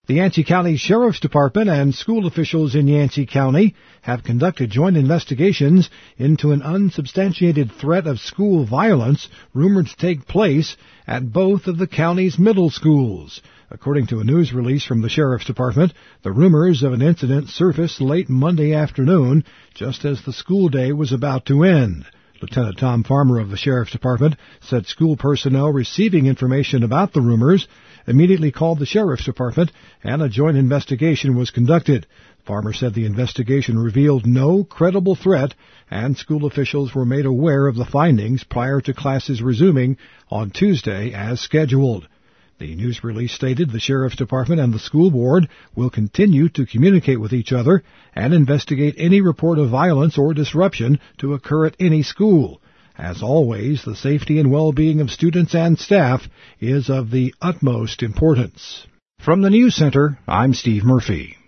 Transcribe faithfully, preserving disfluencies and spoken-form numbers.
The Yancey County Sheriff's Department and school officials in Yancey County have conducted joint investigations into an unsubstantiated threat of school violence rumored to take place at both of the county's middle schools. According to a news release from the Sheriff's Department, the rumors of an incident surfaced late Monday afternoon, just as the school day was about to end. Lieutenant Tom Farmer of the Sheriff's Department said school personnel receiving information about the rumors immediately called the Sheriff's Department and a joint investigation was conducted. Farmer said the investigation revealed no credible threat and school officials were made aware of the findings prior to classes resuming on Tuesday as scheduled. The news release stated the Sheriff's Department and the school board will continue to communicate with each other and investigate any report of violence or disruption to occur at any school. As always, the safety and well-being of students and staff is of the utmost importance. From the News Center, I'm Steve Murphy.